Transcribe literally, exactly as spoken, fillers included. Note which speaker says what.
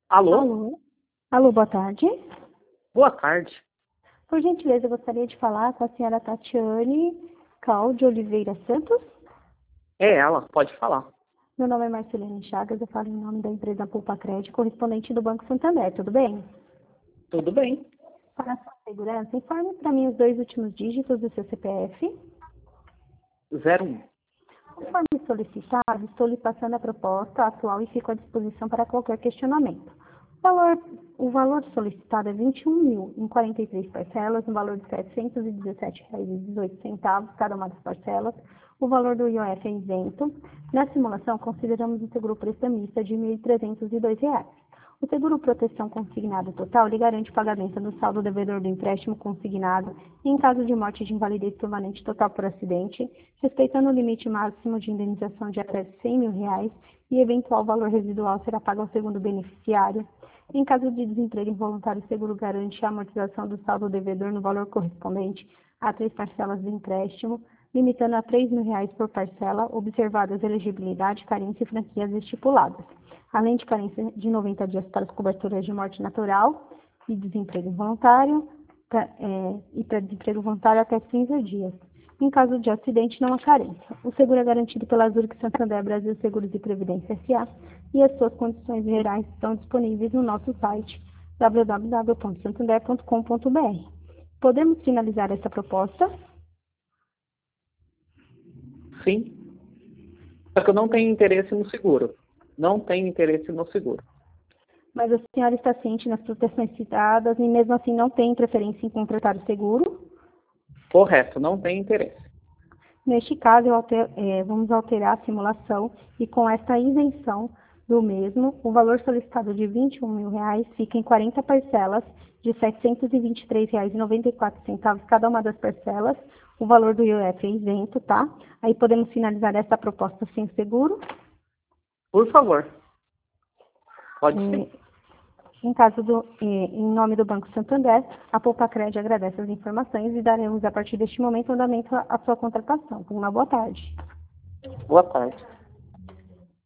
Speaker 1: Alô?
Speaker 2: Alô? Alô, boa tarde.
Speaker 1: Boa tarde.
Speaker 2: Por gentileza, eu gostaria de falar com a senhora Tatiane Cal de Oliveira Santos.
Speaker 1: É ela, pode falar.
Speaker 2: Meu nome é Marcelene Chagas, eu falo em nome da empresa Poupa Crédito, correspondente do Banco Santander, tudo bem?
Speaker 1: Tudo bem.
Speaker 2: Para a sua segurança, informe para mim os dois últimos dígitos do seu C P F.
Speaker 1: Zero um.
Speaker 2: Conforme solicitado, estou lhe passando a proposta atual e fico à disposição para qualquer questionamento. O valor, o valor solicitado é vinte e um mil em quarenta e três parcelas, no valor de setecentos e dezessete reais e dezoito centavos cada uma das parcelas. O valor do I O F é isento. Na simulação, consideramos o seguro prestamista de mil trezentos e dois reais. O seguro proteção consignado total lhe garante o pagamento do saldo devedor do empréstimo consignado em caso de morte de invalidez permanente total por acidente, respeitando o limite máximo de indenização de até cem mil reais e eventual valor residual será pago ao segundo beneficiário. Em caso de desemprego involuntário, o seguro garante a amortização do saldo devedor no valor correspondente a três parcelas do empréstimo, limitando a três mil reais por parcela, observadas elegibilidade, carência e franquias estipuladas, além de carência de noventa dias para as coberturas de morte natural e desemprego involuntário, pra, é, e para desemprego voluntário até quinze dias. Em caso de acidente, não há carência. O seguro é garantido pela Zurich Santander Brasil Seguros e Previdência S A e as suas condições gerais estão disponíveis no nosso site w w w ponto santander ponto com ponto b r. Podemos finalizar essa proposta?
Speaker 1: Sim. Só que eu não tenho interesse no seguro. Não tenho interesse no seguro.
Speaker 2: Mas a senhora está ciente nas proteções citadas e mesmo assim não tem preferência em contratar o seguro?
Speaker 1: Correto, não tenho interesse.
Speaker 2: Neste caso, eu alter, é, vamos alterar a simulação e com esta isenção do mesmo, o valor solicitado de vinte e um mil reais fica em quarenta parcelas de setecentos e vinte e três reais e noventa e quatro centavos cada uma das parcelas. O valor do I O F é isento, tá? Aí podemos finalizar essa proposta sem seguro.
Speaker 1: Por favor. Pode
Speaker 2: É,
Speaker 1: sim.
Speaker 2: Em caso do, eh, em nome do Banco Santander, a Poupa Crédito agradece as informações e daremos a partir deste momento andamento à à sua contratação. Uma boa tarde.
Speaker 1: Boa tarde.